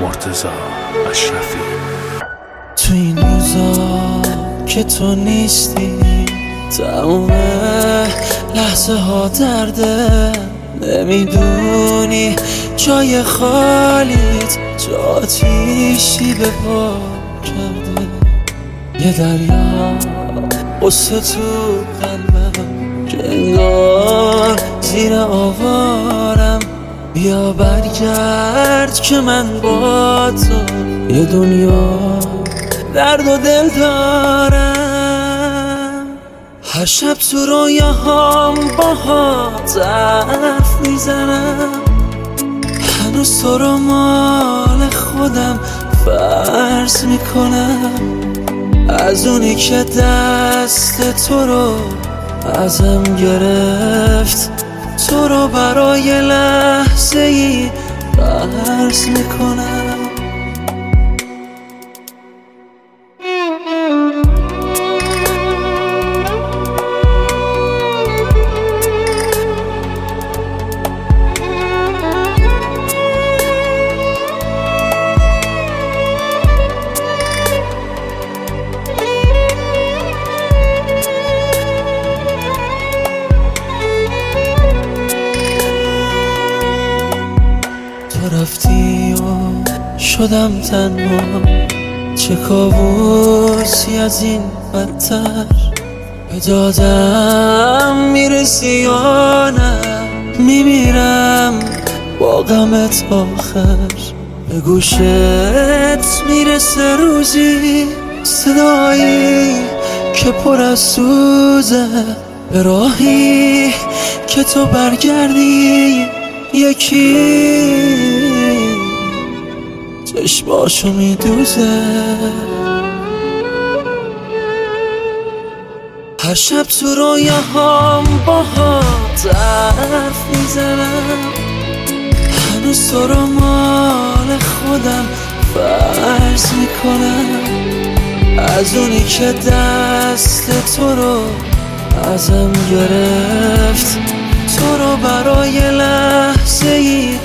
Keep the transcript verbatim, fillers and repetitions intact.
مرتضی اشرفی. تو این روزا که تو نیستی تموم لحظه ها درده، نمیدونی جای خالیت چه آتیشی به پا کرده. یه دریا قصه تو قلبم که انگار زیر آوارم. بیا برگرد که من با تو یه دنیا درد و دل دارم. هر شب تو رویاهام باهات حرف میزنم، هنوز تو رو مال خودم فرض میکنم. از اونی که دست تو رو ازم گرفت، تو رو برای لحظه ای فرض میکنم. تو رفتی و شدم تنها، چه کابوسی از این بدتر. به دادم میرسی یا نه، میمیرم با غمت آخر. به گوشت میرسه روزی صدایی که پر از سوزه، به راهی که تو برگردی یکی چشماشو میدوزه. هر شب تو رویاهام باهات حرف میزنم، هنوز تو رو مال خودم فرض میکنم. از اونی که دست تو رو ازم گرفت، تو رو برای لحظه ای